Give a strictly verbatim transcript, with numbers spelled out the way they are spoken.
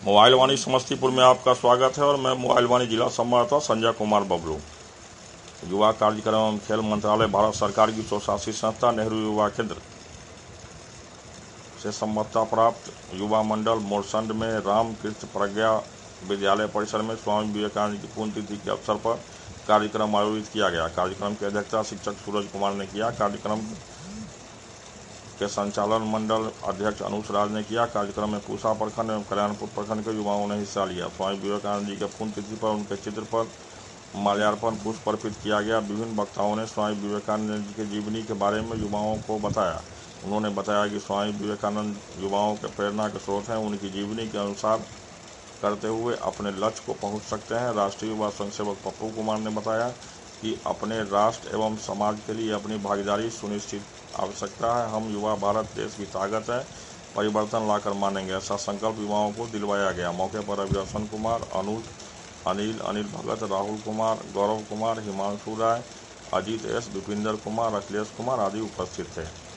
Mobile वाणी समस्तीपुर में आपका स्वागत है और मैं मोबाइल वाणी जिला संवाददाता संजय कुमार बबलू। युवा कार्यक्रम एवं खेल मंत्रालय भारत सरकार की स्वशासी संस्था नेहरू युवा केंद्र से सम्मतता प्राप्त युवा मंडल मोरसंड में रामकृष्ण प्रज्ञा विद्यालय परिसर में स्वामी विवेकानंद की पुण्यतिथि के अवसर पर कार्यक्रम आयोजित किया गया। कार्यक्रम की अध्यक्षता शिक्षक सूरज कुमार ने किया। कार्यक्रम के संचालन मंडल अध्यक्ष अनुज राज ने किया। कार्यक्रम में पूसा प्रखंड एवं कल्याणपुर प्रखंड के युवाओं ने हिस्सा लिया। स्वामी विवेकानंद जी के पुण्यतिथि पर उनके चित्र पर माल्यार्पण पुष्प अर्पित किया गया। विभिन्न वक्ताओं ने स्वामी विवेकानंद जी के जीवनी के बारे में युवाओं को बताया। उन्होंने बताया कि स्वामी विवेकानंद युवाओं के प्रेरणा के स्रोत हैं। उनकी जीवनी के अनुसार करते हुए अपने लक्ष्य को पहुंच सकते हैं। राष्ट्रीय युवा स्वयंसेवक पप्पू कुमार ने बताया कि अपने राष्ट्र एवं समाज के लिए अपनी भागीदारी सुनिश्चित आवश्यकता है। हम युवा भारत देश की ताकत है, परिवर्तन लाकर मानेंगे, ऐसा संकल्प युवाओं को दिलवाया गया। मौके पर अभिवर्षण कुमार, अनुज, अनिल, अनिल भगत, राहुल कुमार, गौरव कुमार, हिमांशु राय, अजीत एस, विपिंदर कुमार, अखिलेश कुमार आदि उपस्थित थे।